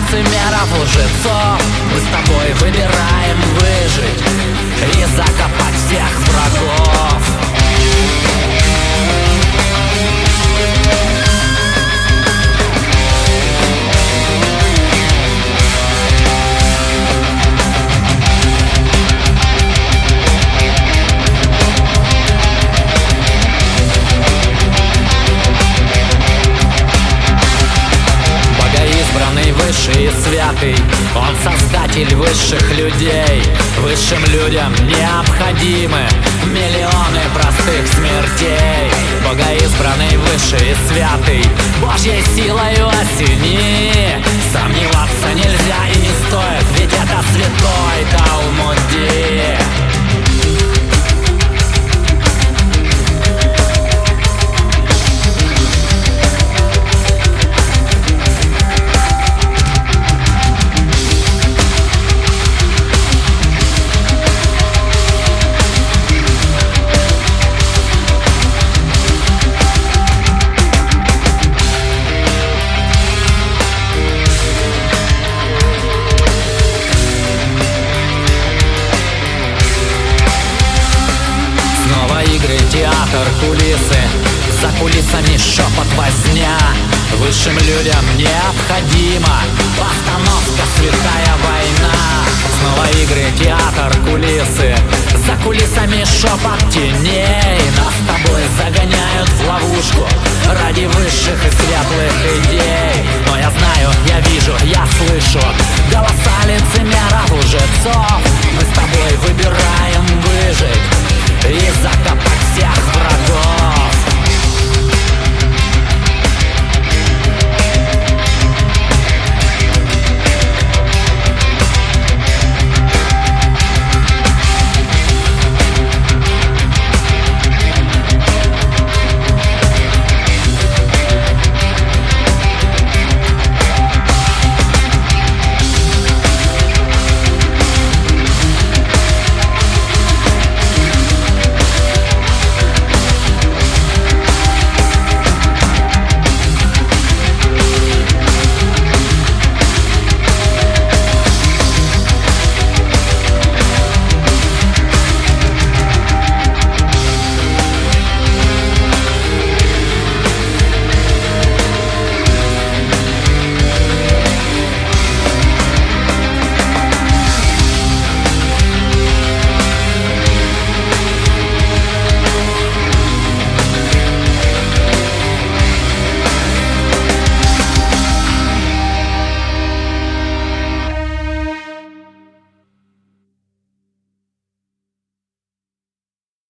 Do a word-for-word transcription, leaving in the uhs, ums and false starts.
лицемеров, лжецов. Мы с тобой выбираем выжить и закопать всех врагов. Высший и святый, он создатель высших людей. Высшим людям необходимы миллионы простых смертей. Богоизбранный, высший и святый, Божьей силою осени. Сомневаться нельзя и не стоит, ведь это святой Талмуди. Театр, кулисы, за кулисами шепот, возня. Высшим людям необходима постановка «Святая война». Снова игры, театр, кулисы, за кулисами шепот теней. Нас с тобой загоняют в ловушку ради высших и